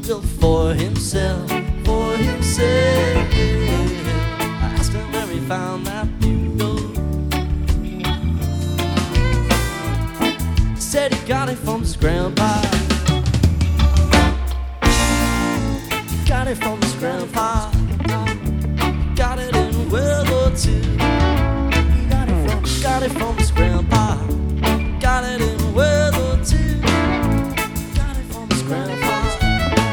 built for himself, for himself. I asked him where he found that bugle. He said he got it from his grandpa. He got it from his grandpa. Got it in World War II. Got it from his grandpa.